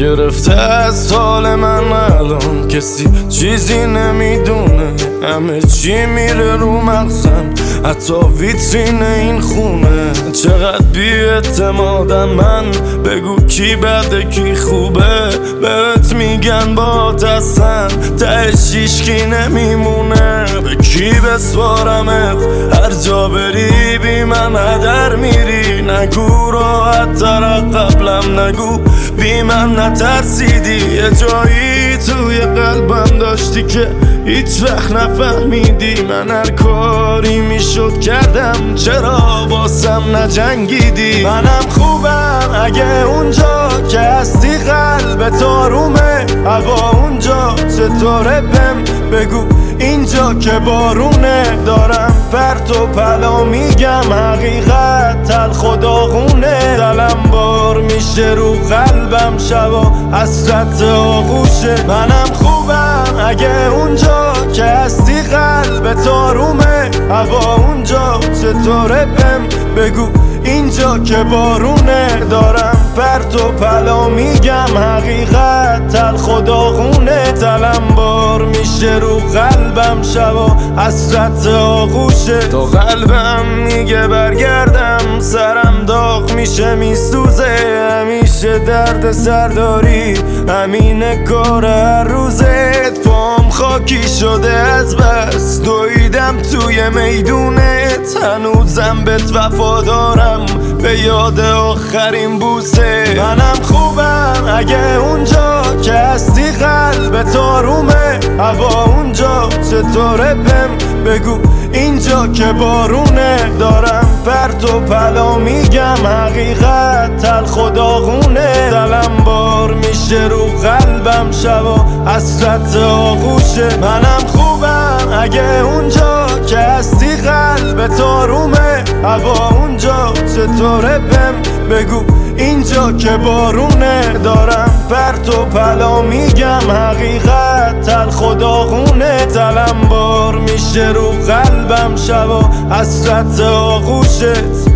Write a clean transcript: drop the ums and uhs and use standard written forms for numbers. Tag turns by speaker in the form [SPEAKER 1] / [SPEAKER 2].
[SPEAKER 1] گرفته از حال من الان کسی چیزی نمیدونه، همه چی میره رو مغزم، حتی ویترین این خونه. چقدر بی‌اعتمادم من، بگو کی بده کی خوبه، بهت میگن با دستن تهش هیچکی نمیمونه. به کی بسپارمت هر جا بری بی من هدر میری، نگو راحت تر قبلم نگو بی من نترسیدی. یه جایی توی قلبم داشتی که هیچ وقت نفهمیدی، من هر کاری میشد کردم چرا باسم نجنگیدی. منم خوبم اگه اونجا که هستی قلبت آرومه، هوا اونجا چطوره بهم بگو اینجا که بارونه. دارم پرت و پلا میگم حقیقت تلخ و داغونه، دلم بار میشه رو قلبم شبا حسرت آغوشه. منم خوبم اگه اونجا که هستی قلبت آرومه، هوا اونجا چطوره بهم بگو اینجا که بارونه. دارم پرت و پلا میگم حقیقت تلخ و داغونه، دلم بار میشه رو قلبم شبا حسرت آغوشه. تا قلبم میگه برگردم سرم داغ میشه میسوزه، همیشه درد سرداری همینه کار هر روزت. پام خاکی شده از بس دویدم توی میدونت، هنوزم بهت وفادارم به یاد آخرین بوسه. منم خوبم اگه اونجا که هستی قلبت آرومه، هوا اونجا چطوره بهم بگو اینجا که بارونه. دارم پرت و پلا میگم حقیقت تلخ و داغونه، دلم بار میشه رو قلبم شبا حسرت آغوشه. منم خوبم اگه اونجا که هستی قلبت آرومه، هوا اونجا چطوره بهم بگو اینجا که بارونه. دارم پرت و پلا میگم حقیقت تلخ و داغونه، دلم بار میشه رو قلبم شبا حسرت آغوشت.